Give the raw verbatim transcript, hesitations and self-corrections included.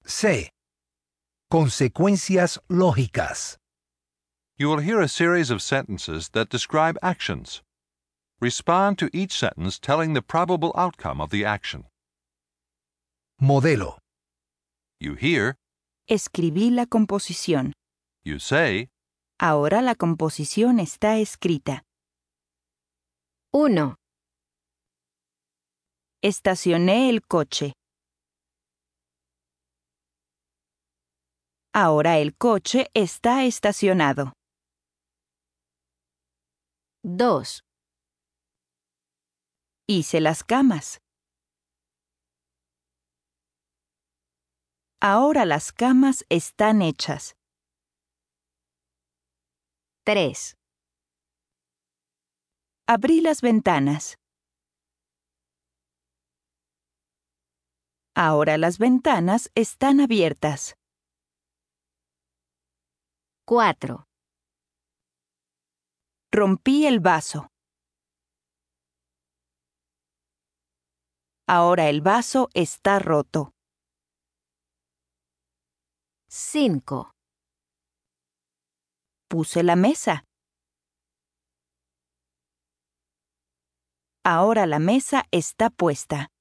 C. Consecuencias lógicas. You will hear a series of sentences that describe actions. Respond to each sentence telling the probable outcome of the action. Modelo. You hear, Escribí la composición. you say, Ahora la composición está escrita. uno, Estacioné el coche. Ahora el coche está estacionado. dos, Hice las camas. Ahora las camas están hechas. tres, Abrí las ventanas. Ahora las ventanas están abiertas. cuatro, Rompí el vaso. Ahora el vaso está roto. cinco, Puse la mesa. Ahora la mesa está puesta.